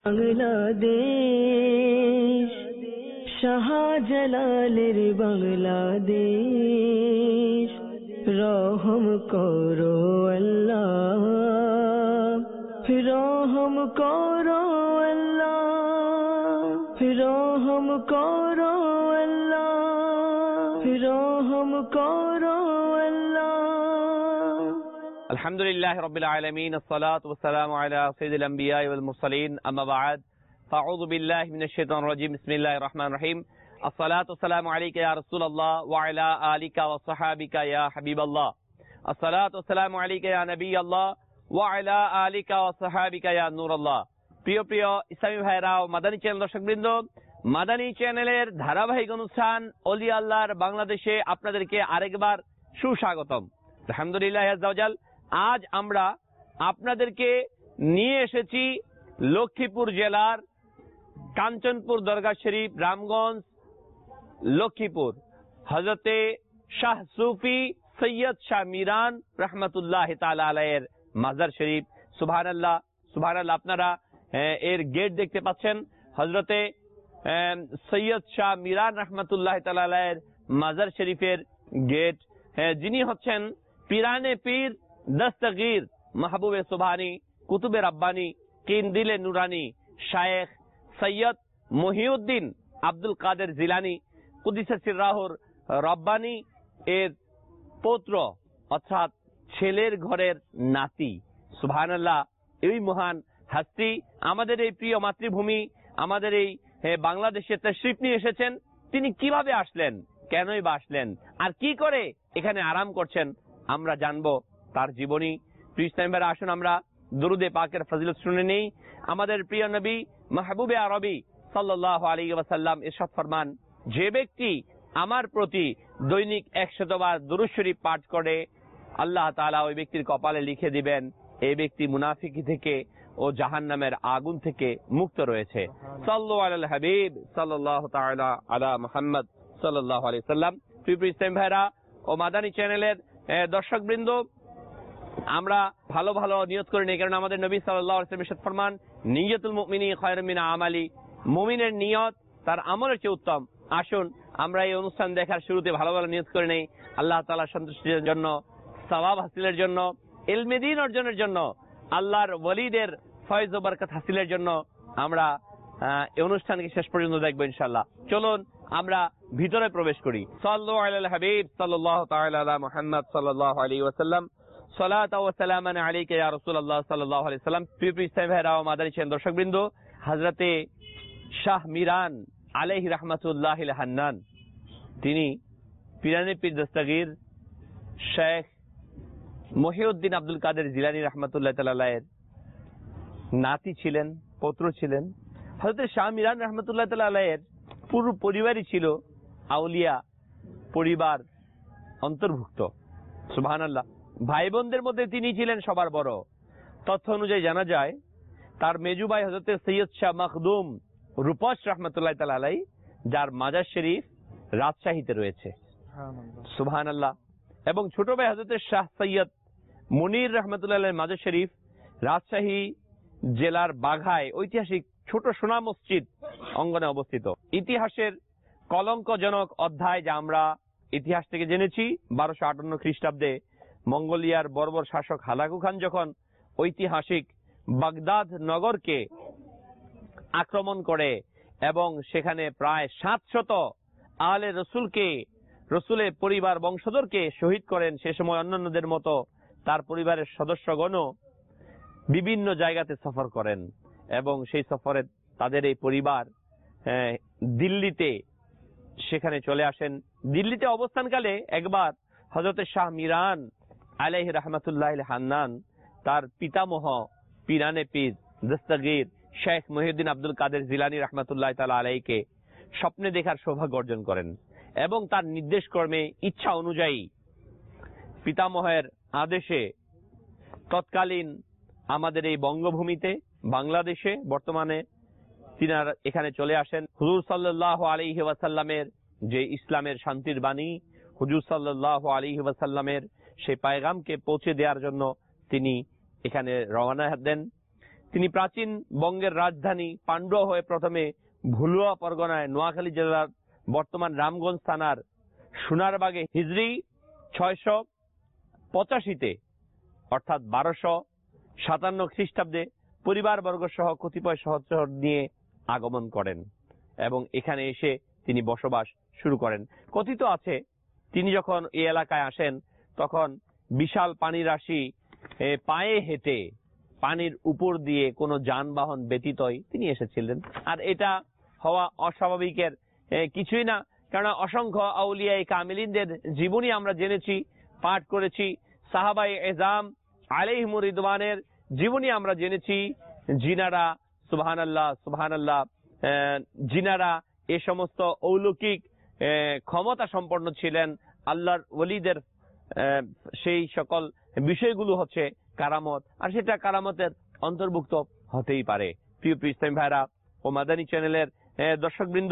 বাংলাদেশ শাহজালালের বাংলাদেশ, রহম করো আল্লাহ, রহম করো আল্লাহ, রহম করো আল্লাহ, রহম করো আল্লাহ। আলহামদুলিল্লাহ রাব্বিল আলামিন, আসসালাতু ওয়াসসালামু আলা সাইয়্যিদিল আমবিয়া ওয়াল মুরসালিন, আম্মা বা'দ, ফাআউযু বিল্লাহি মিনাশ শাইতানির রাজীম, বিসমিল্লাহির রহমানির রহিম। আসসালাতু ওয়াসসালামু আলাইকা ইয়া রাসূলুল্লাহ ওয়া আলা আলিকা ওয়া সাহাবিকা ইয়া হাবিবাল্লাহ। আসসালাতু ওয়াসসালামু আলাইকা ইয়া নবিয়াল্লাহ ওয়া আলা আলিকা ওয়া সাহাবিকা ইয়া নূরাল্লাহ। প্রিয় প্রিয় ইসলামী ভাইরা ও মাদানী চ্যানেল দর্শকবৃন্দ, মাদানী চ্যানেলের ধারাবাহিক অনুষ্ঠান ওলি আল্লাহর বাংলাদেশে আপনাদেরকে আরেকবার সুস্বাগতম। আলহামদুলিল্লাহ আযজা ওয়া জাল। আজ আমরা আপনাদেরকে নিয়ে এসেছি লক্ষ্মীপুর জেলার কাঞ্চনপুর দরগা শরীফ, রামগঞ্জ, লক্ষ্মীপুর, হযরতে শাহ সুফি সৈয়দ শাহ মিরান রহমতুল্লাহ তাআলা আলাইহির মাজার শরীফ। সুবহানাল্লাহ সুবহানাল্লাহ। আপনারা এর গেট দেখতে পাচ্ছেন, হযরতে সৈয়দ শাহ মিরান রহমতুল্লাহ তাআলা আলাইহির মাজার শরীফের গেট। যিনি হচ্ছেন পিরানে পীর দস্তগীর মাহবুবে সুবহানী কুতুবে রাব্বানী কিন্দিলে নুরানি শায়েখ সৈয়দ মহিউদ্দিন আব্দুল কাদের জিলানী কুদ্দিসা সিররাহুর রব্বানী এর পৌত্র, অর্থাৎ ছেলের ঘরের নাতি। সুবহানাল্লাহ। এই মহান হাস্তি আমাদের এই প্রিয় মাতৃভূমি, আমাদের এই বাংলাদেশে তাশরীফ নিয়ে এসেছেন। তিনি কিভাবে আসলেন, কেনই বা আসলেন, আর কি করে এখানে আরাম করছেন, আমরা জানবো তার জীবনী। প্রিয় ইসলামী ভাইরা, আসুন আমরা দুরুদে পাকের ফজিলত শুনে নেই। আমাদের প্রিয় নবী মাহবুবে আরবি সাল্লাল্লাহু আলাইহি ওয়াসাল্লাম ইরশাদ ফরমান, যে ব্যক্তি আমার প্রতি দৈনিক 100 বার দুরূদ শরীফ পাঠ করে, আল্লাহ তাআলা ওই ব্যক্তির কপালে লিখে দিবেন এই ব্যক্তি মুনাফিকি থেকে ও জাহান্নামের আগুন থেকে মুক্ত রয়েছে। সাল্লু আলাল হাবিব সাল্লাল্লাহু তাআলা আলা মুহাম্মদ সাল্লাল্লাহু আলাইহি ওয়াসাল্লাম। প্রিয় ইসলামী ভাইরা ও মাদানী চ্যানেলের দর্শকবৃন্দ, আমরা ভালো ভালো নিয়ত করে নেই, কারণ আমাদের নবী সাল্লাল্লাহু আলাইহি ওয়াসাল্লাম ইরশাদ ফরমান, নিয়তুল মুমিনি খায়রুম মিন আমালি, মুমিনের নিয়ত তার আমলের চেয়ে উত্তম। আসুন আমরা এই অনুষ্ঠান দেখার শুরুতে ভালো ভালো নিয়ত করে নেই, আল্লাহ তাআলার সন্তুষ্টির জন্য, সওয়াব হাসিলের জন্য, ইলমে দ্বীন অর্জনের জন্য, আল্লাহর ওয়ালিদের ফয়েজ ও বরকত হাসিলের জন্য। আমরা এই অনুষ্ঠানকে শেষ পর্যন্ত দেখবো ইনশাআল্লাহ। চলুন আমরা ভিতরে প্রবেশ করি। সাল্লু আলাল হাবিব সাল্লাল্লাহু তাআলা আলা মুহাম্মদ সাল্লাল্লাহু আলাইহি ওয়াসাল্লাম। সালাতু ওয়া সালামান আলাইকা ইয়া রাসূলুল্লাহ সাল্লাল্লাহু আলাইহি ওয়াসাল্লাম। প্রিয় ইসলামী ভাইরা ও মাদানী চ্যানেল দর্শকবৃন্দ, হযরতে শাহ মিরান আলাইহি রাহমাতুল্লাহিল হান্নান, তিনি পিরানে পীর দস্তগীর শেখ মহিউদ্দিন আব্দুল কাদের জিলানী রহমতুল্লাহ তাআলা আলাইহির নাতি ছিলেন, পৌত্র ছিলেন। হযরত শাহ মিরান রহমতুল্লাহ তাআলা আলাইহির পুরো পরিবারই ছিল আউলিয়া পরিবার অন্তর্ভুক্ত। সুবহানাল্লাহ। ভাই বোনদের মধ্যে তিনি ছিলেন সবার বড়। তথ্য অনুযায়ী জানা যায় তার মেজু ভাই হযরত সৈয়দ শাহ মখদুম রূপস রহমতুল্লাহ তাআলা আলাইহি, যার মাজার শরীফ রাজশাহীতে রয়েছে। সুবহানাল্লাহ। এবং ছোট ভাই হযরত শাহ সৈয়দ মুনির রহমতুল্লাহ আলাইহির মাজার শরীফ রাজশাহী জেলার বাঘায় ঐতিহাসিক ছোট সোনা মসজিদ অঙ্গনে অবস্থিত। ইতিহাসের কলঙ্কজনক অধ্যায় যা আমরা ইতিহাস থেকে জেনেছি, 1258 খ্রিস্টাব্দে মঙ্গোলিয়ার বর্বর শাসক হালাকু খান যখন ঐতিহাসিক বাগদাদ নগরকে আক্রমণ করে এবং সেখানে প্রায় 700 আলে রসুলকে, রসুলের পরিবার বংশধরকে শহীদ করেন, সে সময় অন্যান্যদের মতো তার পরিবারের সদস্যগণও বিভিন্ন জায়গাতে সফর করেন এবং সেই সফরে তাদের এই পরিবার দিল্লিতে সেখানে চলে আসেন। দিল্লিতে অবস্থানকালে একবার হযরত শাহ মিরান আলাইহি রাহমাতুল্লাহিল হান্নান তার পিতামহ পিরানে পীর দস্তগীর শেখ মহিউদ্দিন আব্দুল কাদের জিলানী রহমতুল্লাহ তাআলা আলাইহিকে স্বপ্নে দেখার সৌভাগ্য অর্জন করেন এবং তার নির্দেশ ক্রমে, ইচ্ছা অনুযায়ী, পিতামহের আদেশে তৎকালীন আমাদের এই বঙ্গভূমিতে, বাংলাদেশে বর্তমানে, তিনার এখানে চলে আসেন। হুজুর সাল্লাল্লাহু আলাইহি ওয়াসাল্লামের যে ইসলামের শান্তির বাণী, হুজুর সাল্লাল্লাহু আলাইহি ওয়াসাল্লামের সেই পায়গামকে পৌঁছে দেওয়ার জন্য তিনি এখানে রওনা দেন। তিনি প্রাচীন বঙ্গের রাজধানী পান্ডুয়া হয়ে প্রথমে ভুলুয়া পরগনায় নোয়াখালী জেলার বর্তমান রামগঞ্জ থানার সোনারবাগে হিজরি 685 অর্থাৎ 1257 খ্রিস্টাব্দে পরিবারবর্গ সহ কতিপয় সহচর নিয়ে আগমন করেন এবং এখানে এসে তিনি বসবাস শুরু করেন। কথিত আছে তিনি যখন এই এলাকায় আসেন তখন বিশাল পানি রাশি পায়ে হেঁটে পানির উপর দিয়ে কোনো যানবাহন ব্যতীতই তিনি এসেছিলেন। আর এটা হওয়া অস্বাভাবিকের কিছুই না, কারণ অসংখ্য আউলিয়ায়ে কামিলিনদের জীবনী আমরা জেনেছি, পাঠ করেছি, সাহাবায়ে এজাম আলাইহিমুর রিদওয়ানের জীবনী আমরা জেনেছি, জিনারা সুবহানাল্লাহ সুবহানাল্লাহ জিনারা এ সমস্ত অলৌকিক ক্ষমতা সম্পন্ন ছিলেন। আল্লাহর ওলিদের সেই সকল বিষয়গুলো হচ্ছে কারামত, আর সেটা কারামতের অন্তর্ভুক্ত হতেই পারে। প্রিয় ইসলামী ভাইরা ও মাদানী চ্যানেলের দর্শকবৃন্দ,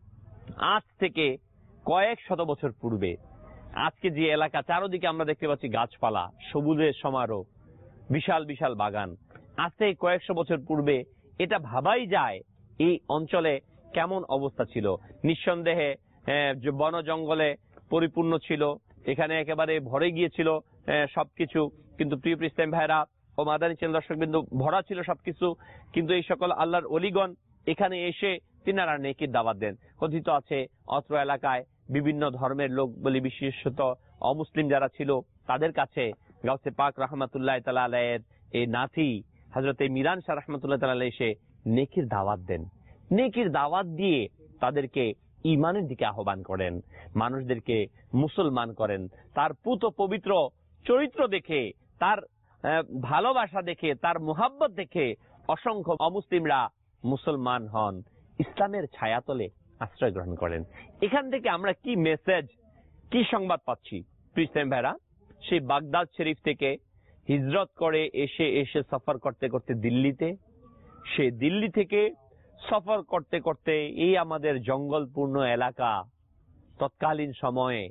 আজ থেকে কয়েক শত বছর পূর্বে আজকে যে এলাকা চারদিকে আমরা দেখতে পাচ্ছি গাছপালা, সবুজের সমারোহ, বিশাল বিশাল বাগান, আজ থেকে কয়েকশো বছর পূর্বে এটা ভাবাই যায় এই অঞ্চলে কেমন অবস্থা ছিল। নিঃসন্দেহে বন জঙ্গলে পরিপূর্ণ ছিল, এখানে একেবারে ভরে গিয়েছিল সবকিছু। কিন্তু প্রিয় ইসলামী ভাইরা ও মাদানী চ্যানেল দর্শকবৃন্দ, ভরা ছিল সবকিছু, কিন্তু এই সকল আল্লাহর ওলিগণ এখানে এসে তিনারা নেকির দাওয়াত দেন। কথিত আছে অত্র এলাকায় বিভিন্ন ধর্মের লোক বলি, বিশেষত অমুসলিম যারা ছিল তাদের কাছে গাউসে পাক রহমাতুল্লাহ তাআলা আলাইহির এই নাতি হযরতে মিরান শাহ রহমাতুল্লাহ তাআলা আলাইহি এসে নেকির দাওয়াত দেন। নেকির দাওয়াত দিয়ে তাদেরকে ঈমানের দিকে আহ্বান করেন, মানুষদেরকে মুসলমান করেন। তার পুত পবিত্র চরিত্র দেখে, তার ভালোবাসা দেখে, তার মুহাব্বত দেখে অসংখ্য অমুসলিমরা মুসলমান হন, ইসলামের ছায়াতলে আশ্রয় গ্রহণ করেন। এখান থেকে আমরা কি মেসেজ, কি সংবাদ পাচ্ছি ইসলামী ভাইরা? সেই বাগদাদ শরীফ থেকে হিজরত করে এসে সফর করতে করতে দিল্লিতে, সে দিল্লি থেকে সফর করতে করতে এই আমাদের জঙ্গলপূর্ণ এলাকা, তৎকালীন সময়ে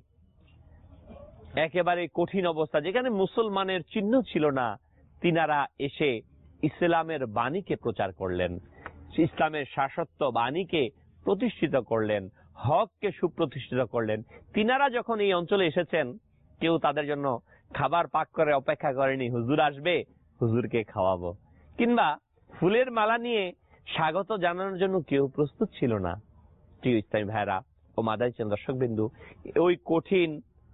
একেবারে কঠিন অবস্থা, যেখানে মুসলমানের চিহ্ন ছিল না, তিনারা এসে ইসলামের বাণীকে প্রচার করলেন, ইসলামের শাশ্বত বাণীকে প্রতিষ্ঠিত করলেন, হককে সুপ্রতিষ্ঠিত করলেন। তিনারা যখন এই অঞ্চলে এসেছেন, কেউ তাদের জন্য খাবার পাক করে অপেক্ষা করেনি, হুজুর আসবে, হুজুরকে খাওয়াবো, কিংবা ফুলের মালা নিয়ে স্বাগত জানানোর জন্য কেউ প্রস্তুত ছিল না। প্রিয় ইসলামী ভাইরা ও মাদানী চ্যানেল দর্শকবৃন্দু, ওই কঠিন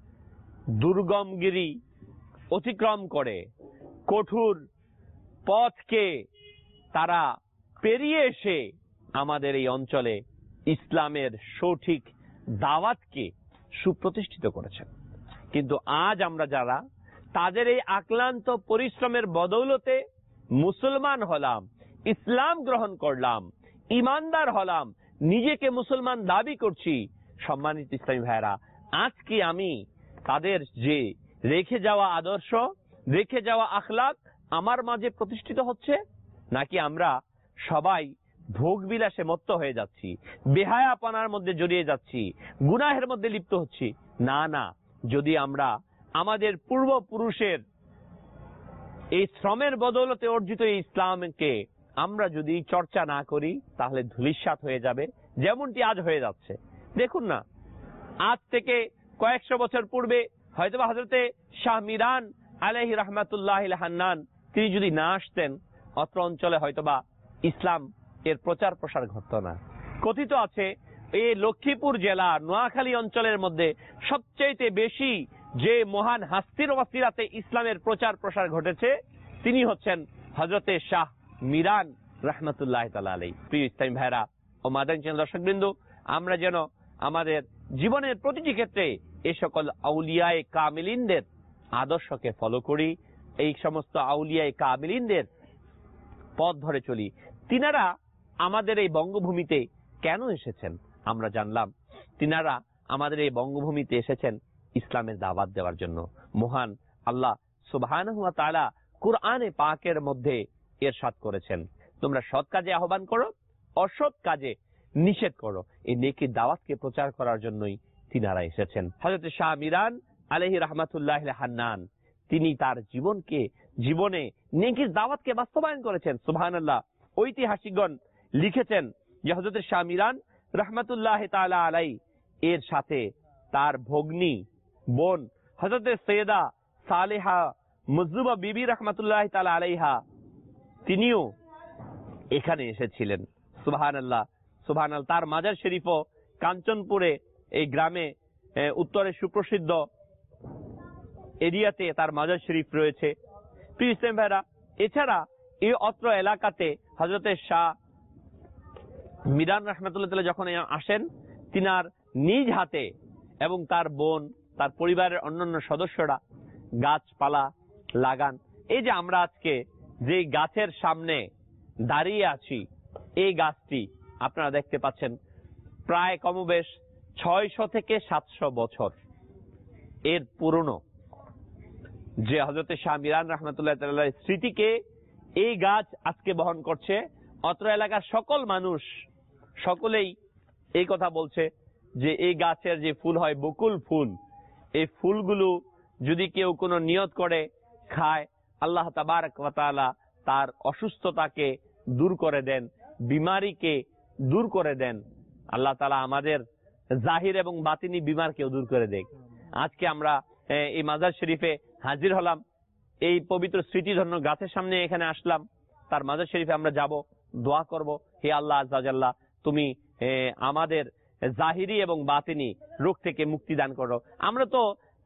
দুর্গমগিরি অতিক্রম করে কঠোর পথকে তারা পেরিয়ে এসে আমাদের এই অঞ্চলে ইসলামের সঠিক দাওয়াতকে সুপ্রতিষ্ঠিত করেছেন। কিন্তু আজ আমরা যারা তাদের এই আক্লান্ত পরিশ্রমের বদৌলতে মুসলমান হলাম, ইসলাম গ্রহণ করলাম, ইমানদার হলাম, নিজেকে মুসলমান দাবি করছি, সম্মানিত ইসলামী ভাইরা, আজকে আমি তাদের যে রেখে যাওয়া আদর্শ, রেখে যাওয়া আখলাক আমার মাঝে প্রতিষ্ঠিত হচ্ছে, নাকি আমরা সবাই ভোগ বিলাসে মত্ত হয়ে যাচ্ছি, বেহায়াপনার মধ্যে জড়িয়ে যাচ্ছি, গুনাহের মধ্যে লিপ্ত হচ্ছি? না না, যদি আমরা আমাদের পূর্বপুরুষের এই শ্রমের বদৌলতে অর্জিত এই ইসলামকে আমরা যদি চর্চা না করি, তাহলে ধূলিসাৎ হয়ে যাবে, যেমনটি আজ হয়ে যাচ্ছে। দেখুন না, আজ থেকে কয়েকশো বছর পূর্বে হয়তোবা হযরতে শাহ মিরান আলাইহি রাহমাতুল্লাহ হান্নান তিনি যদি না আসতেন, অত্র অঞ্চলে হয়তোবা ইসলাম এর প্রচার প্রসার ঘটতো না। কথিত আছে এই লক্ষ্মীপুর জেলা নোয়াখালী অঞ্চলের মধ্যে সবচেয়ে বেশি যে মহান হাস্তির ওয়াসিলাতে ইসলামের প্রচার প্রসার ঘটেছে, তিনি হচ্ছেন হযরতে শাহ মিরান রাহমাতুল্লাহ তাআলা আলাইহি। প্রিয় ইসলামী ভাইরা ও মাদানী চ্যানেল দর্শকবৃন্দ, আমরা যেন আমাদের জীবনের প্রতিটি ক্ষেত্রে এই সকল আউলিয়ায়ে কামিলিনদের আদর্শকে ফলো করি, এই সমস্ত আউলিয়ায়ে কামিলিনদের পথ ধরে চলি। তিনারা আমাদের এই বঙ্গভূমিতে কেন এসেছেন আমরা জানলাম। তিনারা আমাদের এই বঙ্গভূমিতে এসেছেন ইসলামের দাওয়াত দেওয়ার জন্য। মহান আল্লাহ সুবহানাহু ওয়া তাআলা কুরআনে পাকের মধ্যে ইরশাদ করেছেন, তোমরা সৎ কাজে আহ্বান করো, অসৎ কাজে নিষেধ করো। এই নেকির দাওয়াতকে প্রচার করার জন্যই তিনারা এসেছেন। হযরত শাহ মিরান আলাইহি রাহমাতুল্লাহ হান্নান তিনি তার জীবনে নেকির দাওয়াতকে বাস্তবায়ন করেছেন। সুবহানাল্লাহ। ঐতিহাসিকগণ লিখেছেন যে হযরত শাহ মিরান রাহমাতুল্লাহ তাআলা আলাই এর সাথে তার ভগ্নী বোন হযরত সৈয়দা সালেহা মুজলুবা বিবি রাহমাতুল্লাহ তাআলা আলাইহা তিনিও এখানে এসেছিলেন। সুবহানাল্লাহ সুবহানাল্লাহ। তার মাজার শরীফও কাঞ্চনপুরে, এই গ্রামে, উত্তরে সুপ্রসিদ্ধ এরিয়াতে তার মাজার শরীফ রয়েছে। প্রিয় ইসলাম ভাইরা, এছাড়া এই অত্র এলাকাতে হযরত শাহ মিরান রাহমাতুল্লাহ তাআলা যখন আসেন, তিনার নিজ হাতে এবং তার বোন, তার পরিবারের অন্যান্য সদস্যরা গাছপালা লাগান। এই যে আমরা আজকে যে গাছের সামনে দাঁড়িয়ে আছি, এই গাছটি আপনারা দেখতে পাচ্ছেন প্রায় কমবেশ 600 থেকে 700 বছর এর পুরনো। যে হযরত শাহ মিরান রাহমাতুল্লাহ তাআলার স্মৃতিকে এই গাছ আজকে বহন করছে। অত্র এলাকার সকল মানুষ সকলেই এই কথা বলছে যে এই গাছের যে ফুল হয় বকুল ফুল, এই ফুলগুলো যদি কেউ কোনো নিয়ত করে খায়, আল্লাহ তাবারক ওয়া তাআলা তার অসুস্থতাকে দূর করে দেন, বিমারিকে দূর করে দেন। আল্লাহ তাআলা আমাদের জাহির এবং বাতিনি বিমারকেও দূর করে দেয়। আজকে আমরা এই মাজার শরীফে হাজির হলাম, এই পবিত্র স্মৃতিধন্য গাছের সামনে এখানে আসলাম। তার মাজার শরীফে আমরা যাব, দোয়া করব, হে আল্লাহ আজ্জা জাল্লা, তুমি আমাদের জাহিরি এবং বাতিনি রোগ থেকে মুক্তি দান করো। আমরা তো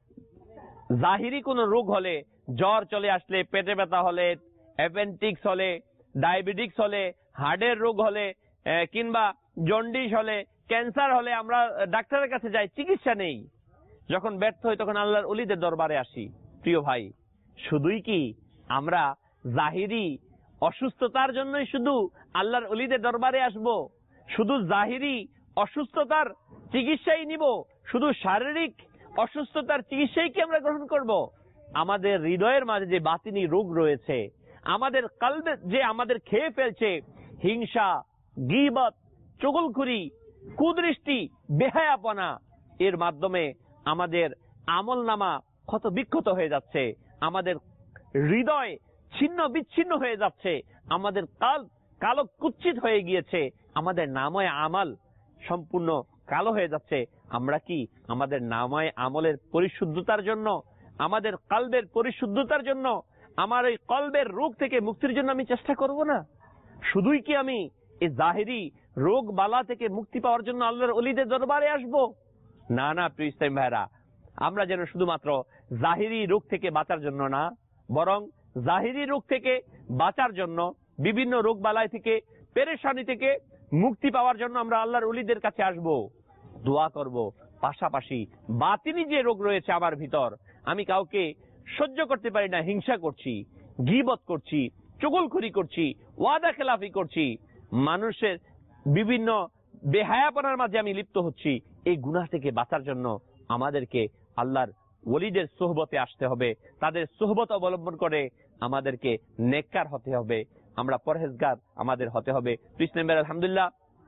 জাহিরি কোনো রোগ হলে, জ্বর চলে আসলে, পেটে ব্যথা হলে, অ্যাপেন্ডিক্স হলে, ডায়াবেটিক্স হলে, হার্টের রোগ হলে, কিংবা জন্ডিস হলে, ক্যান্সার হলে আমরা ডাক্তারের কাছে যাই, চিকিৎসা নেই। যখন ব্যর্থ হই তখন আল্লাহর ওলিদের দরবারে আসি। প্রিয় ভাই, শুধুই কি আমরা জাহিরি অসুস্থতার জন্যই শুধু আল্লাহর ওলিদের দরবারে আসব? শুধু জাহিরি অসুস্থতার চিকিৎসাই নিব? শুধু শারীরিক অসুস্থতার চিকিৎসাই কি আমরা গ্রহণ করব? আমাদের হৃদয়ের মাঝে যে বাতিনি রোগ রয়েছে, আমাদের কলবে যে আমাদের খেয়ে ফেলছে, হিংসা, গীবত, চুগলখুরি, কুদৃষ্টি, বেহায়াপনা, এর মাধ্যমে আমাদের আমলনামা ক্ষত বিক্ষত হয়ে যাচ্ছে, আমাদের হৃদয় ছিন্ন বিচ্ছিন্ন হয়ে যাচ্ছে, আমাদের কালো কুচ্ছিত হয়ে গিয়েছে, আমাদের নামায়ে আমল সম্পূর্ণ কালো হয়ে যাচ্ছে। আমরা কি আমাদের নামায়ে আমলের পরিশুদ্ধতার জন্য, আমাদের কলবের পরিশুদ্ধতার জন্য, আমার এই কলবের রোগ থেকে মুক্তির জন্য আমি চেষ্টা করব না? শুধুই কি আমি এই জাহিরি রোগ বালা থেকে মুক্তি পাওয়ার জন্য আল্লাহর ওলিদের দরবারে আসব? না না প্রিয় ইসলাম ভাইরা, আমরা যেন শুধুমাত্র জাহিরি রোগ থেকে বাঁচার জন্য না, বরং জাহিরি রোগ থেকে বাঁচার জন্য, বিভিন্ন রোগ বালাই থেকে, পেরেশানি থেকে মুক্তি পাওয়ার জন্য আমরা আল্লাহর ওলিদের কাছে আসব, দোয়া করব। পাশাপাশি বাতিনি যে রোগ রয়েছে আমার ভিতর, আমি কাউকে সহ্য করতে পারি না, হিংসা করছি, গীবত করছি, চুগলখুরি করছি, ওয়াদা খেলাফি করছি, মানুষের বিভিন্ন বেহায়াপনার মাঝে আমি লিপ্ত হচ্ছি, এই গুনাহ থেকে বাঁচার জন্য আমাদেরকে আল্লাহর ওলিদের সোহবতে আসতে হবে। তাদের সোহবত অবলম্বন করে আমাদেরকে নেককার হতে হবে, আমরা পরহেজগার আমাদের হতে হবে। ইসলামের আলহামদুলিল্লাহ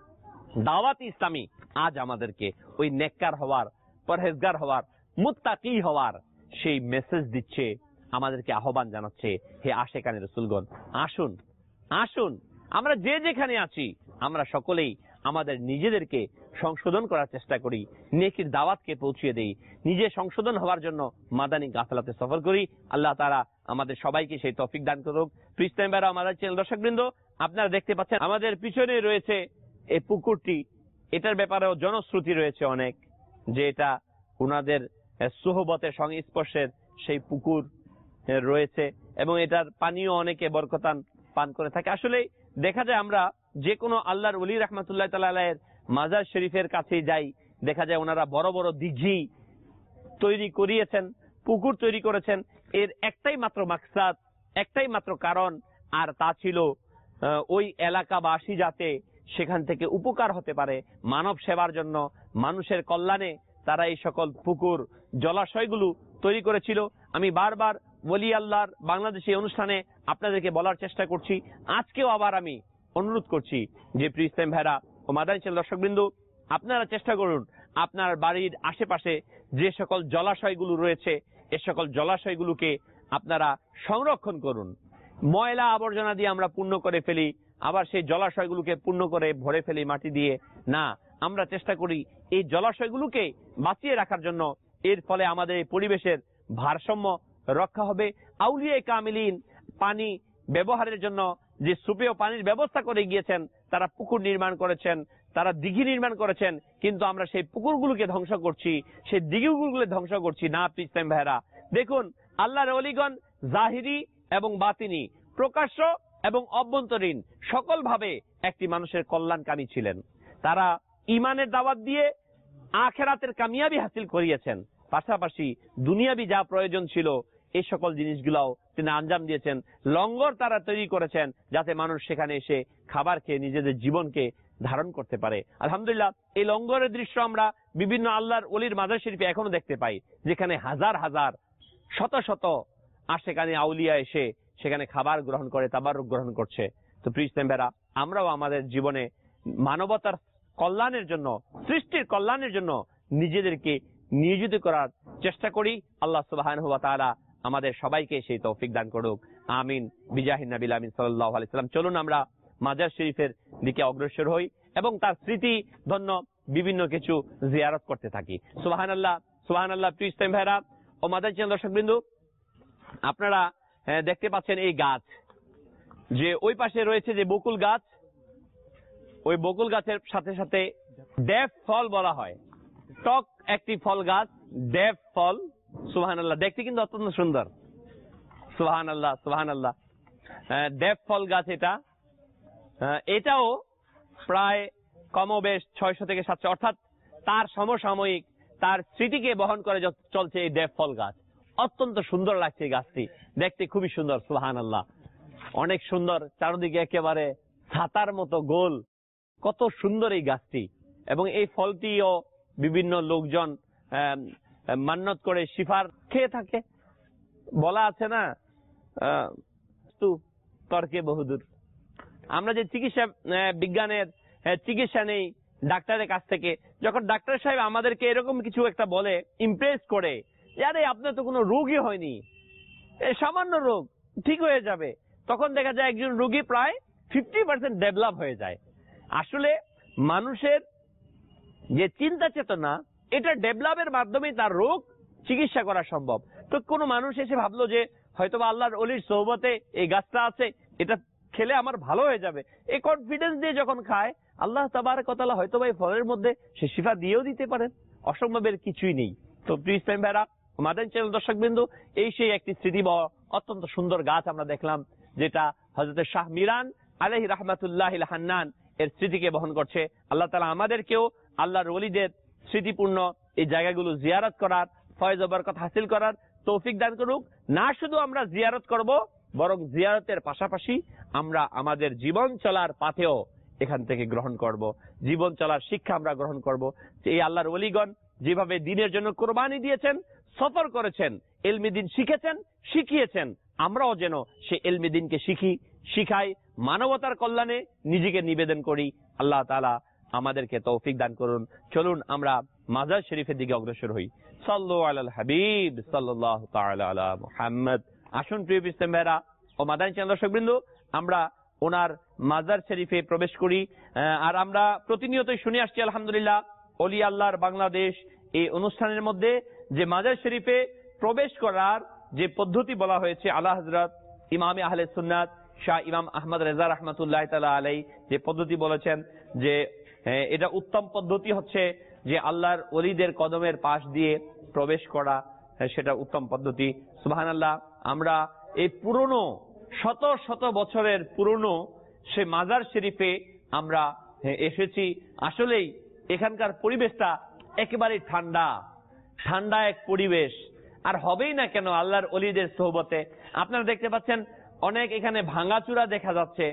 দাওয়াত ইসলামী আজ আমাদেরকে ওই নেককার হওয়ার, পরহেজগার হওয়ার, মুত্তাকি হওয়ার সেই মেসেজ দিচ্ছে, আমাদেরকে আহ্বান জানাচ্ছে। হে আশেকানে রাসূলগণ, আসুন আসুন, আমরা যে যেখানে আছি আমরা সকলেই আমাদের নিজেদেরকে সংশোধন করার চেষ্টা করি, নেকির দাওয়াতকে পৌঁছিয়ে দেই, নিজে সংশোধন হওয়ার জন্য মাদানী গাফলাতে সফর করি। আল্লাহ তাআলা আমাদের সবাইকে সেই তৌফিক দান করুক। প্রিয় ইসলাম ভাইরা, আমাদের চ্যানেল দর্শকবৃন্দ, আপনারা দেখতে পাচ্ছেন আমাদের পিছনে রয়েছে এই পুকুরটি। এটার ব্যাপারেও জনশ্রুতি রয়েছে অনেক, যে এটা ওনাদের সোহবতের সংস্পর্শের সেই পুকুর রয়েছে এবং এটার পানিও অনেকে বরকতান পান করে থাকে। আসলে দেখা যায় আমরা যে কোনো আল্লাহর ওলি রাহমাতুল্লাহ তাআলা আলাইহির মাজার শরীফের কাছে যাই, দেখা যায় ওনারা বড় বড় দিঘি তৈরি করিয়েছেন, পুকুর তৈরি করেছেন। এর একটাই মাত্র মাকসাদ, একটাই মাত্র কারণ, আর তা ছিল ওই এলাকাবাসী যাতে সেখান থেকে উপকার হতে পারে, মানব সেবার জন্য, মানুষের কল্যাণে তারা এই সকল পুকুর জলাশয়গুলো তৈরি করেছিল। আমি বারবার ওলি আল্লাহর বাংলাদেশি অনুষ্ঠানে আপনাদেরকে বলার চেষ্টা করছি, আজকেও আবার আমি অনুরোধ করছি যে প্রিয় ইসলাম ভাইরা ও মাদানী চ্যানেল দর্শকবৃন্দ, আপনারা চেষ্টা করুন আপনার বাড়ির আশেপাশে যে সকল জলাশয়গুলো রয়েছে, এ সকল জলাশয়গুলোকে আপনারা সংরক্ষণ করুন। ময়লা আবর্জনা দিয়ে আমরা পূর্ণ করে ফেলি, আবার সেই জলাশয়গুলোকে পূর্ণ করে ভরে ফেলি মাটি দিয়ে। না, আমরা চেষ্টা করি এই জলাশয়গুলোকে বাঁচিয়ে রাখার জন্য। এর ফলে আমাদের এই পরিবেশের ভারসাম্য রক্ষা হবে। আউলিয়া কামিলিন পানি ব্যবহারের জন্য যে সুপেয় পানির ব্যবস্থা করে গিয়েছেন, তারা পুকুর নির্মাণ করেছেন, তারা দিঘি নির্মাণ করেছেন, কিন্তু আমরা সেই পুকুরগুলোকে ধ্বংস করছি, সেই দিঘিগুলোকে ধ্বংস করছি না। ইসলাম ভাইরা দেখুন, আল্লাহর ওলিগণ জাহিরি এবং বাতিনি, প্রকাশ্য এবং অভ্যন্তরীণ সকল ভাবে একটি মানুষের কল্যাণকামী ছিলেন। তারা ইমানের দাওয়াত দিয়ে আখেরাতের কামিয়াবি হাসিল করিয়েছেন, পাশাপাশি দুনিয়াবি যা প্রয়োজন ছিল এই সকল জিনিসগুলাও তিনি আঞ্জাম দিয়েছেন। লঙ্গর তারা তৈরি করেছেন যাতে মানুষ সেখানে এসে খাবার খেয়ে নিজেদের জীবনকে ধারণ করতে পারে। আলহামদুলিল্লাহ, এই লঙ্গরের দৃশ্য আমরা বিভিন্ন আল্লাহর ওলির মাজার শরীফে এখনো দেখতে পাই, যেখানে হাজার হাজার শত শত আশেকানে আউলিয়া এসে সেখানে খাবার গ্রহণ করে, তাবারুক গ্রহণ করছে। তো প্রিয় ইসলাম ভাইরা, আমরাও আমাদের জীবনে মানবতার কল্যাণের জন্য, সৃষ্টির কল্যাণের জন্য নিজেদেরকে নিয়োজিত করার চেষ্টা করি। আল্লাহ সুবহানাহু ওয়া তাআলা আমাদের সবাইকে সেই তৌফিক দান করুক, আমিন। বিজাহিন নবিল আমিন সাল্লাল্লাহু আলাইহি সাল্লাম। চলুন আমরা মাজার শরীফের দিকে অগ্রসর হই এবং তার স্মৃতি ধন্য বিভিন্ন কিছু জিয়ারত করতে থাকি। সুবহানাল্লাহ, সুবহানাল্লাহ। প্রিয় ইসলাম ভাইরা ও মাদার চ্যানেল দর্শকবৃন্দু, আপনারা দেখতে পাচ্ছেন এই গাছ, যে ওই পাশে রয়েছে যে বকুল গাছ, ওই বকুল গাছের সাথে সাথে ডেফ ফল বলা হয়, টক একটি ফল গাছ, ডেফ ফল। সুবহানাল্লাহ, দেখতে কিন্তু অত্যন্ত সুন্দর। সুবহানাল্লাহ, সুবহানাল্লাহ। ডেফ ফল গাছ এটা, এটাও প্রায় কমবেশ 600 থেকে 700, অর্থাৎ তার সমসাময়িক তার স্মৃতিকে বহন করে চলছে এই ডেফ ফল গাছ। অত্যন্ত সুন্দর লাগছে এই গাছটি, দেখতে খুবই সুন্দর। সুবহানাল্লাহ, অনেক সুন্দর, চারদিকে একেবারে ছাতার মতো গোল, কত সুন্দর এই গাছটি। এবং এই ফলটিও বিভিন্ন লোকজন মান্নত করে শিফার খেয়ে থাকে। বলা আছে না, তর্কে বহুদূর। আমরা যে চিকিৎসা বিজ্ঞানের চিকিৎসা নেই ডাক্তারের কাছ থেকে, যখন ডাক্তার সাহেব আমাদেরকে এরকম কিছু একটা বলে, ইমপ্রেস করে, আরে আপনার তো কোনো রোগই হয়নি, সামান্য রোগ, ঠিক হয়ে যাবে, তখন দেখা যায় একজন রোগী প্রায় 50% ডেভেলপ হয়ে যায়। আসলে মানুষের যে চিন্তা চেতনা, এটা ডেভেলপের মাধ্যমে তার রোগ চিকিৎসা করা সম্ভব। তো কোনো মানুষ এসে ভাবলো যে হয়তো আল্লাহর ওলির সোহবতে এই গাছটা আছে, এটা খেলে আমার ভালো হয়ে যাবে, এই কনফিডেন্স দিয়ে যখন খায়, আল্লাহ তাবারক ওয়া তাআলা হয়তো এই ফলের মধ্যে সে শিফা দিয়েও দিতে পারেন, অসম্ভবের কিছুই নেই। তো প্রিয় ইসলাম ভাইরা, মাদানী চ্যানেল দর্শকবৃন্দু, এই সেই একটি স্মৃতিবহ অত্যন্ত সুন্দর গাছ আমরা দেখলাম, যেটা হযরত শাহ মিরান আলাইহি রাহমাতুল্লাহিল হান্নান এর স্মৃতিকে বহন করছে। আল্লাহ তাআলা আমাদেরকেও আল্লাহর ওলিদের স্মৃতিপূর্ণ এই জায়গাগুলো জিয়ারত করার, ফয়েজ ও বরকত হাসিল করার তৌফিক দান করুক। না শুধু আমরা জিয়ারত করব, বরং জিয়ারতের পাশাপাশি আমরা আমাদের জীবন চলার পাথেও এখান থেকে গ্রহণ করব, জীবন চলার শিক্ষা আমরা গ্রহণ করব। এই আল্লাহর ওলিগণ যেভাবে দ্বীনের জন্য কোরবানি দিয়েছেন, সফর করেছেন, ইলমি দ্বীন শিখেছেন, শিখিয়েছেন, আমরাও যেন সে ইলমি দ্বীনকে শিখাই, মানবতার কল্যাণে নিজেকে নিবেদন করি। আল্লাহ তাআলা আমাদেরকে তৌফিক দান করুন। চলুন আমরা মাজার শরীফের দিকে অগ্রসর হই। সাল্লু আলাল হাবিব সাল্লাল্লাহু তাআলা আলা মুহাম্মদ। আসুন প্রিয় ইসলাম ভাইরা ও মাদানী চ্যানেল দর্শকবৃন্দ, আমরা ওনার মাজার শরীফে প্রবেশ করি। আর আমরা প্রতিনিয়তই শুনে আসছি আলহামদুলিল্লাহ, ওলি আল্লাহর বাংলাদেশ এই অনুষ্ঠানের মধ্যে যে মাজার শরীফে প্রবেশ করার যে পদ্ধতি বলা হয়েছে, আলা হযরত ইমামে আহলে সুন্নাত শাহ ইমাম আহমদ রেজা রাহমাতুল্লাহ তাআলা আলাইহি যে পদ্ধতি বলেছেন, যে এটা উত্তম পদ্ধতি হচ্ছে যে আল্লাহর ওলিদের কদমের পাশ দিয়ে প্রবেশ করা, সেটা উত্তম পদ্ধতি। সুবহানাল্লাহ, আমরা এই পুরনো শত শত বছরের পুরনো সে মাজার শরীফে আমরা এসেছি। আসলেই এখানকার পরিবেশটা একেবারে ঠান্ডা ঠান্ডা এক পরিবেশ, আর হবেই না কেন আল্লাহর ওলিদের সোহবতে। আপনারা দেখতে পাচ্ছেন অনেক এখানে ভাঙাচুরা দেখা যাচ্ছে,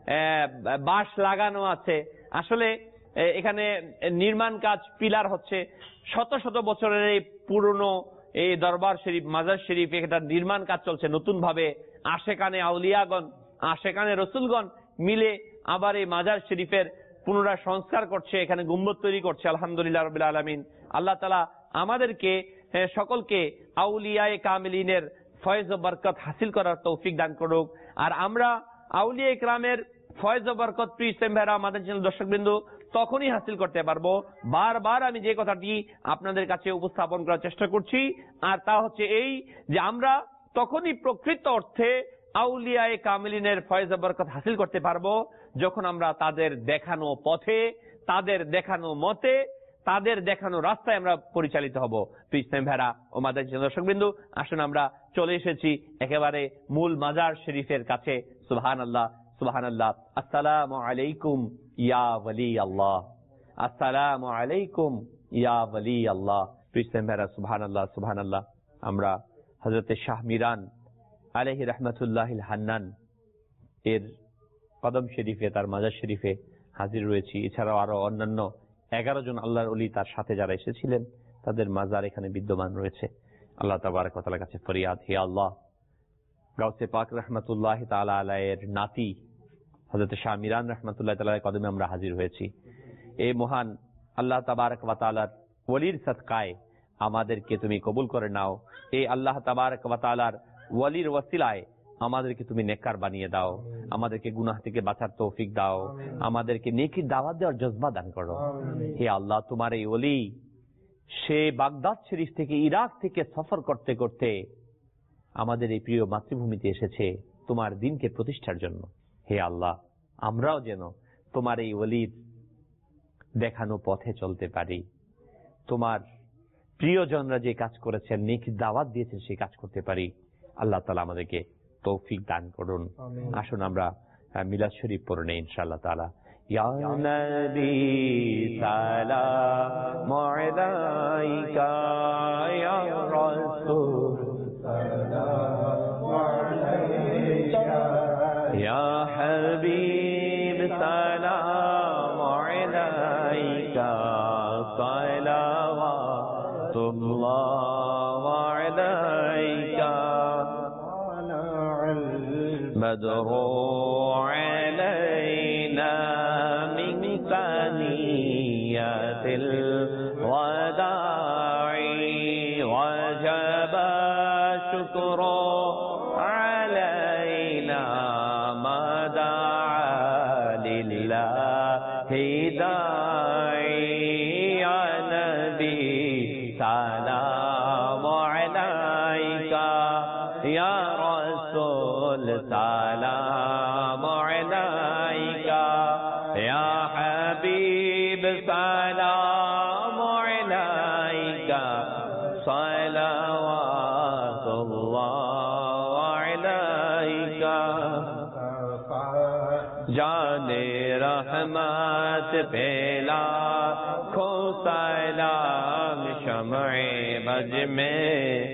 বাঁশ লাগানো আছে। আসলে এখানে নির্মাণ কাজ, পিলার হচ্ছে। শত শত বছরের এই পুরনো এই দরবার শরীফ, মাজার শরীফ, এটা নির্মাণ কাজ চলছে নতুন ভাবে। আশেকানে আউলিয়াগণ, আশেকানে রসুলগণ মিলে আবার এই মাজার শরীফের পুনরায় সংস্কার করছে, এখানে গুম্বদ তৈরি করছে। আলহামদুলিল্লাহ রাব্বিল আলামিন। আল্লাহ তাআলা আমাদেরকে সকলকে আউলিয়ায়ে কামিলিনের ফয়েজ ও বরকত হাসিল করার তৌফিক দান করুক। আর আমরা আউলিয়া ইকরামের ফয়েজ ও বরকত প্রিয় ইসলাম ভাইরা, আমাদের দর্শকবৃন্দ, তখনই হাসিল করতে পারবো। বারবার আমি যে কথাটি আপনাদের কাছে উপস্থাপন করার চেষ্টা করছি, আর তা হচ্ছে এই যে আমরা তখনই প্রকৃত অর্থে আউলিয়ায়ে কামিলিনের ফয়েজ ও বরকত হাসিল করতে পারবো যখন আমরা তাদের দেখানো পথে, তাদের দেখানো মতে, তাদের দেখানো রাস্তায় আমরা পরিচালিত হব। ইসলাম ভাইরা ও মাদানী দর্শকবৃন্দ, আসুন আমরা চলে এসেছি একেবারে মূল মাজার শরীফের কাছে। সুবহানাল্লাহ, সুবহানাল্লাহ। আসসালামু আলাইকুম ইয়া ওয়ালি আল্লাহ, আসসালামু আলাইকুম ইয়া ওয়ালি আল্লাহ। ইসলাম ভাইরা, সুবহানাল্লাহ, সুবহানাল্লাহ। আমরা হযরত শাহ মিরান আলাইহি রাহমাতুল্লাহিল হান্নান এর কদম শরীফে, তার মাজার শরীফে হাজির রয়েছি। এছাড়াও আরো অন্যান্য 11 জন আল্লাহর ওলি তার সাথে যারা এসেছিলেন তাদের মাজার এখানে বিদ্যমান রয়েছে। আল্লাহ তাবারক ওয়া তাআলার কাছে ফরিয়াদ, হে আল্লাহ, গাউসে পাক রাহমাতুল্লাহি তাআলা আলাইহির নাতি হযরত শাহ মিরান রাহমাতুল্লাহি তাআলার কদমে আমরা হাজির হয়েছি। এই মহান আল্লাহ তাবারক ওয়া তাআলার ওলির সদকায়ে আমাদেরকে তুমি কবুল করে নাও। এই আল্লাহ তাবারক ওয়া তাআলার ওলির ওসিলায় আমাদেরকে তুমি নেককার বানিয়ে দাও, আমাদেরকে গুনাহ থেকে বাঁচার তৌফিক দাও, আমাদেরকে নেকির দাওয়াত দেওয়ার জজবা দান করো। হে আল্লাহ, তোমার এই ওলি সে বাগদাদ শরীফ থেকে, ইরাক থেকে সফর করতে করতে আমাদের এই প্রিয় মাতৃভূমিতে এসেছে তোমার দিনকে প্রতিষ্ঠার জন্য। হে আল্লাহ, আমরাও যেন তোমার এই ওলির দেখানো পথে চলতে পারি, তোমার প্রিয়জনরা যে কাজ করেছেন, নেকির দাওয়াত দিয়েছেন, সেই কাজ করতে পারি। আল্লাহ তাআলা আমাদেরকে তৌফিক দান করুন। আসুন আমরা মিলাদ শরীফ পড়ে নেই ইনশাআল্লাহ তাআলা। ইয়া নবী সালামু আলাইকা, ইয়া রাসূল সালামু আলাইকা, ইয়া হাবিব সালামু আলাইকা, সালাওয়াতুল্লাহ আলাইকা, بدر علينا من ثنيات الوداع وجب الشكر علينا ما دعا لله داعي. يا نبي سلام عليك، يا رسول سلام عليك، يا حبيب سلام عليك، صلوات الله عليك. جان رحمت پھیلا کھو سلام، شمع بج میں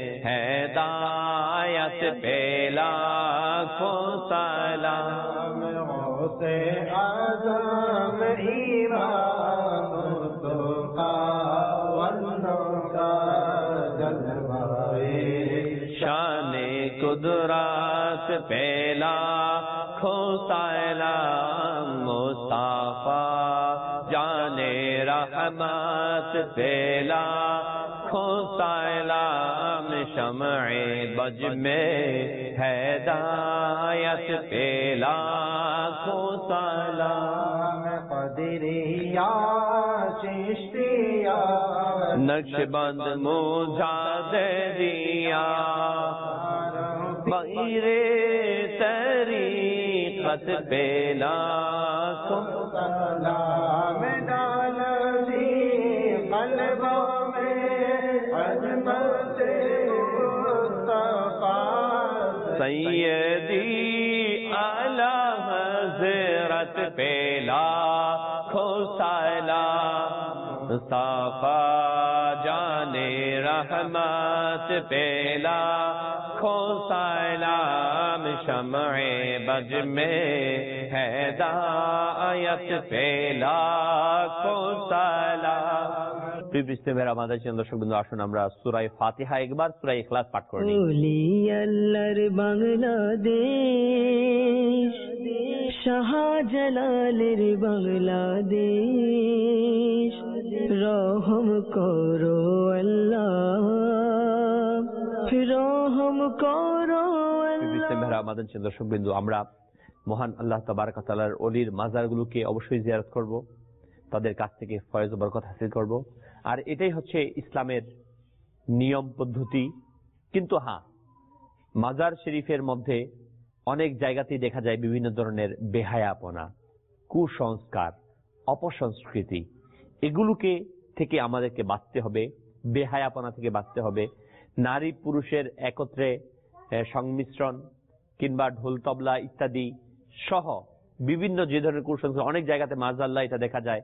ہدایت پھیلا کھو سلام. غوث اعظم امام مصطفیٰ والنقا جلوائے، شان قدرت پھیلا کھو سلام مصطفیٰ. جان رحمت پھیلا کھو سلام، شمع بج میں ہدایت پھیلا کھو سلام. قدریہ چشتیہ نقش بند مجاددیہ، بغیر طریقت پھیلا کھو سلام. ڈال دی قلبوں میں عظمت مصطفیٰ، سیدی اعلی حضرت پھیلا کھو سلام. مصطفیٰ جان رحمت پھیلا کھو سلام، شمع بج میں ہدایت پھیلا کھو سلام. মেরা আমাদের দর্শক বিন্দু, আসুন আমরা সূরা ফাতিহা একবার, সূরা ইখলাস পাঠ করে নিই. ওলি আল্লাহর বাংলাদেশ, শাহজালালের বাংলাদেশ, রহম করো আল্লাহ, রহম করো আমাদের দর্শক বিন্দু, আমরা মহান আল্লাহ তাবারক ওয়া তাআলার ওলির মাজারগুলোকে অবশ্যই জিয়ারত করব, তাদের কাছ থেকে ফয়েজ ও বরকত হাসিল করব। আর এটাই হচ্ছে ইসলামের নিয়ম পদ্ধতি। কিন্তু হ্যাঁ, মাজার শরীফের মধ্যে অনেক জায়গাতেই দেখা যায় বিভিন্ন ধরনের বেহায়াপনা, কুসংস্কার, অপসংস্কৃতি, এগুলোকে থেকে আমাদেরকে বাঁচতে হবে, বেহায়াপনা থেকে বাঁচতে হবে। নারী পুরুষের একত্রে সংমিশ্রণ কিংবা ঢোল তবলা ইত্যাদি সহ বিভিন্ন যে ধরনের কুসংস্কার, অনেক জায়গাতে মাযআল্লাহ এটা দেখা যায়।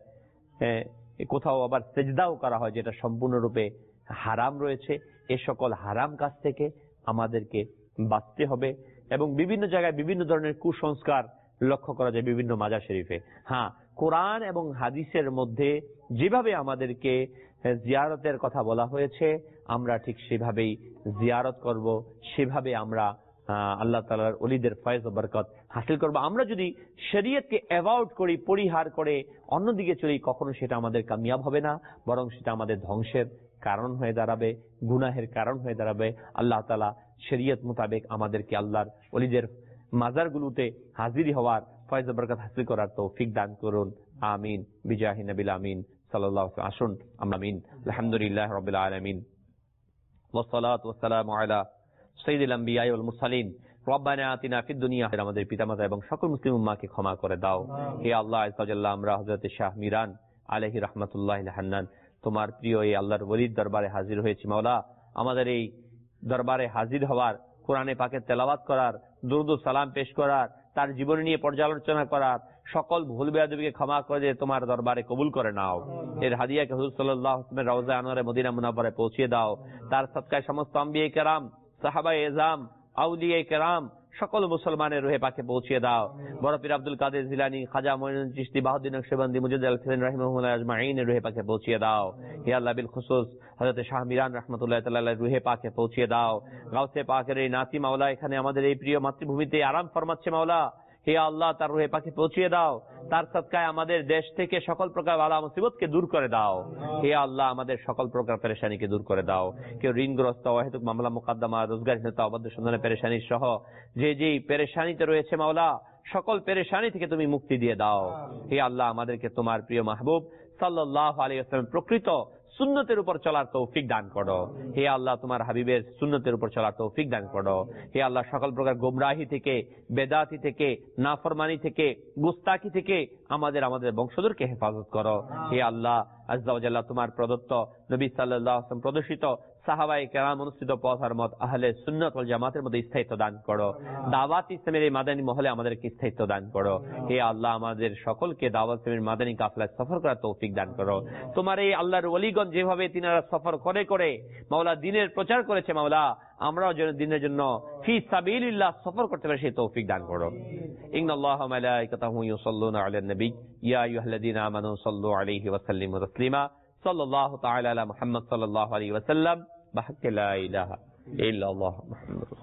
কোথাও আবার সেজদাও করা হয়, যেটা সম্পূর্ণরূপে হারাম রয়েছে। এ সকল হারাম কাজ থেকে আমাদেরকে বাঁচতে হবে। এবং বিভিন্ন জায়গায় বিভিন্ন ধরনের কুসংস্কার লক্ষ্য করা যায় বিভিন্ন মাজার শরীফে। হ্যাঁ, কোরআন এবং হাদিসের মধ্যে যেভাবে আমাদেরকে জিয়ারতের কথা বলা হয়েছে, আমরা ঠিক সেভাবেই জিয়ারত করব, সেভাবে আমরা আল্লাহ তাআলার ওলিদের ফয়েজ ও বরকত হাসিল করব। আমরা যদি শরীয়তকে অ্যাভয়েড করি, পরিহার করে অন্যদিকে চলি, কখনো সেটা আমাদের কামিয়াব হবে না, বরং সেটা আমাদের ধ্বংসের কারণ হয়ে দাঁড়াবে, গুনাহের কারণ হয়ে দাঁড়াবে। আল্লাহ তাআলা শরীয়ত মোতাবেক আমাদেরকে আল্লাহর ওলিদের মাজারগুলোতে হাজির হওয়ার, ফয়েজ ও বরকত হাসিল করার তৌফিক দান করুন। আমিন বিজাহি নবিল আমিন সাল্লাল্লাহু আলাইহি। আসুন আমরা আমিন। আলহামদুলিল্লাহ রাব্বিল আলামিন ওয়াসসালাতু ওয়াসসালামু আলা সাইয়্যিদিল আমবিয়া ওয়াল মুরসালিন। রব্বানা আতিনা ফিদ দুনিয়া, আমাদের পিতামাতা এবং সকল মুসলিম উম্মাহকে ক্ষমা করে দাও। হে আল্লাহ আযজা ওয়া জাল্লা, আমরা হযরত শাহ মিরান আলাইহি রাহমাতুল্লাহিল হান্নান তোমার প্রিয় এই আল্লাহর ওলির দরবারে হাজির হয়েছি। মাওলা, আমাদের এই দরবারে হাজির হওয়ার, কোরআনে পাকের তেলাওয়াত করার, দুরূদ ও সালাম পেশ করার, তার জীবন নিয়ে পর্যালোচনা করার সকল ভুল বেয়াদবিকে ক্ষমা করে তোমার দরবারে কবুল করে নাও। এর হাদিয়াকে হুজুর সাল্লাল্লাহু আলাইহি ওয়াসাল্লামের রওজা আনোয়ারে মদিনা মুনাওয়ারায় পৌঁছিয়ে দাও। তার সদকায় সমস্ত আম্বিয়া কেরাম, সাহাবায়ে এজাম, আউলিয়া কেরাম, সকল মুসলমানের রুহে পাকে পৌঁছিয়ে দাও। বড় পীর আব্দুল কাদের জিলানী, খাজা মঈনুদ্দিন চিশতি, বাহাউদ্দিন নকশবন্দি, মুজাদ্দিদ আল ফিসানি রাহিমাহুল্লাহ আজমাইন রুহে পাকে পৌঁছিয়ে দাও। হে আল্লাহ, বিল খুসুস হযরত শাহ মিরান রাহমাতুল্লাহি তাআলা আলাইহির রুহে পাকে পৌঁছিয়ে দাও। গাউসে পাকের এই নাতি মাওলা এখানে আমাদের এই প্রিয় মাতৃভূমিতে আরাম ফরমাচ্ছে মাওলা, হে আল্লাহ, তার রুহে পাকে পৌঁছিয়ে দাও। তার সদকায় আমাদের দেশ থেকে সকল প্রকার বালা মুসিবতকে দূর করে দাও। হে আল্লাহ, আমাদের সকল প্রকার পেরেশানিকে দূর করে দাও। কেউ ঋণগ্রস্ত, অহেতুক মামলা মোকদ্দমা, রোজগারহীনতা, অবাধ্য সন্ধানের পেরেশানি সহ যে যেই পেরেশানিতে রয়েছে মাওলা, সকল পেরেশানি থেকে তুমি মুক্তি দিয়ে দাও। হে আল্লাহ, আমাদেরকে তোমার প্রিয় মাহবুব সাল্লাল্লাহু আলাইহি ওয়াসাল্লাম প্রকৃত সুন্নতের উপর চলার তৌফিক দান করো। হে আল্লাহ, তোমার হাবিবের সুন্নতের উপর চলার তৌফিক দান করো। হে আল্লাহ, সকল প্রকার গোমরাহি থেকে, বেদাতি থেকে, নাফরমানি থেকে, গুস্তাকি থেকে আমাদের বংশধরকে হেফাজত করো। হে আল্লাহ আযজা ওয়া জাল্লা, তোমার প্রদত্ত নবী সাল্লাল্লাহু আলাইহি ওয়াসাল্লাম প্রদর্শিত সাহাবায়ে কেরাম অনুষ্ঠিত পথ আর মত আহলে সুন্নাত ওয়াল জামাতের মধ্যে স্থায়িত্ব দান করো। দাওয়াত ইসলামের এই মাদানী মহলে আমাদেরকে স্থায়িত্ব দান করো। হে আল্লাহ, আমাদের সকলকে দাওয়াত ইসলামের মাদানী কাফেলায় সফর করার তৌফিক দান করো। তোমার এই আল্লাহর ওলিগণ যেভাবে তিনারা সফর করে করে মাওলা দিনের প্রচার করেছে, মাওলা আমরাও যেন দিনের জন্য ফি সাবিলিল্লাহ সফর করতে পারি, সেই তৌফিক দান করো। ইন্নাল্লাহা ওয়া মালাইকাতাহু ইউসাল্লুনা আলান নবী ইয়া আইয়ুহাল্লাযীনা আমানু সাল্লু আলাইহি ওয়া সাল্লিমু তাসলিমা সাল্লাল্লাহু তাআলা আলা মুহাম্মদ সাল্লাল্লাহু আলাইহি ওয়া সাল্লাম বাহাক্কি লা ইলাহা ইল্লাল্লাহ মুহাম্মাদুর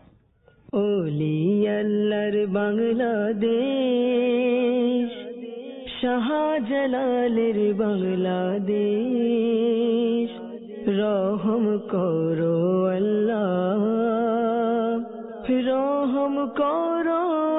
ওলি আল্লাহর বাংলাদেশ, শাহজালালের বাংলাদেশ, রহম করো আল্লাহ, রহম করো